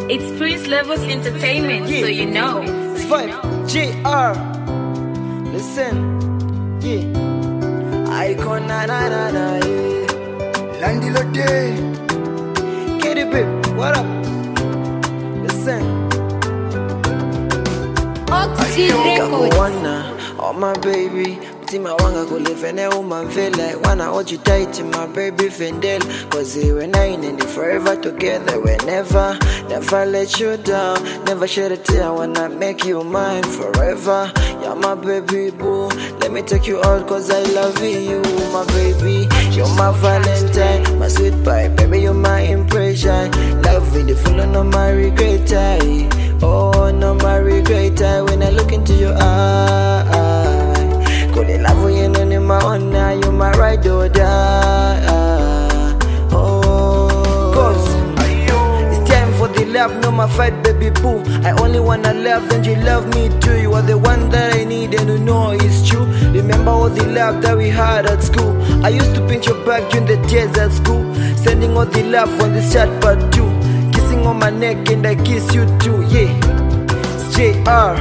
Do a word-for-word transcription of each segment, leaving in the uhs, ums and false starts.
It's Prince Levels Entertainment, Yeah. so you know. It's vibe, J R. Listen, yeah. Icon, na na na na, yeah. Landy Lotte. Kitty babe, what up? Listen. Oxygen Records. Wanna, oh my baby. Tima wanga kulifene umamvela wanna hold you tight in my baby fendel. Cause we're nine and forever together. Whenever, never let you down. Never shed a tear. I wanna make you mine forever. You're my baby boo. Let me take you out cause I love you, my baby. You're my valentine, my sweet pie. Baby, you're my impression. Love with the full of no my regret. I, oh, no my regret. I, when I look into your eyes. Could you love you in my honor? You my ride or die. Oh, cause it's time for the love, no my fight, baby boo. I only wanna love and you love me too. You are the one that I need and you know it's true. Remember all the love that we had at school. I used to pinch your back during the tears at school. Sending all the love on this chat part two. Kissing on my neck and I kiss you too. Yeah, it's J R.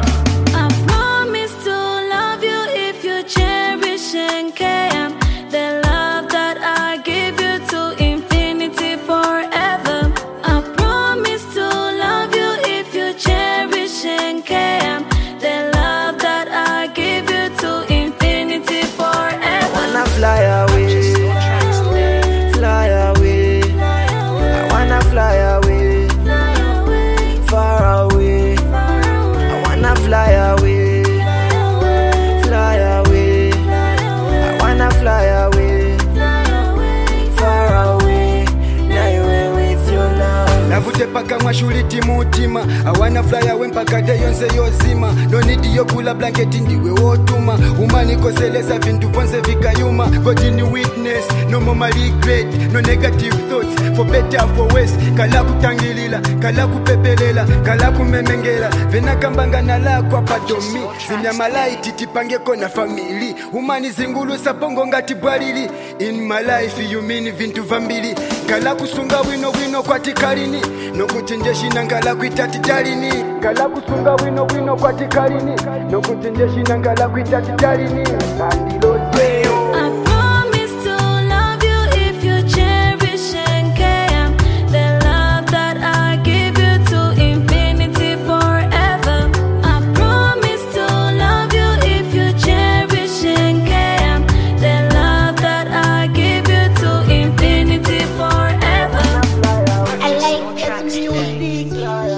Fly away, fly away, I wanna fly away, far away, I wanna fly away, fly away, I wanna fly away, far away, now you're with your love. Navute paka mwashuli timutima I wanna fly away mpaka day yonse yozima. No need yokula blanket ndiwe wotuma. Umani koseleza vintu vonse vikayuma. God in witness, no more my regret. No negative thoughts, for better for worse. Kala kutangilila, kala kupepelela, kala kumemengela. Vena kambanga na la kwa padomi. Zinya malaiti tipange kona family. Umani zingulu sabongo ngati bwalili. In my life you mean vintu vambili. Kala kusunga wino wino kwa tikarini. No kuchenjeshi na ngala kuitati tarini. Kala kusunga wino wino kwa tikarini. No kuchenjeshi na ngala kuitati tarini. Andilote. I promise to love you if you cherish and care. The love that I give you to infinity forever. I promise to love you if you cherish and care. The love that I give you to infinity forever. I like this music.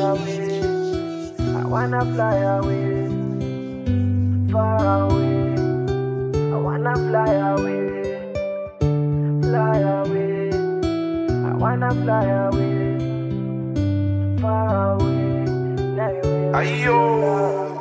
I wanna fly away, far away. I wanna fly away, fly away. I wanna fly away, far away. Now you're with me.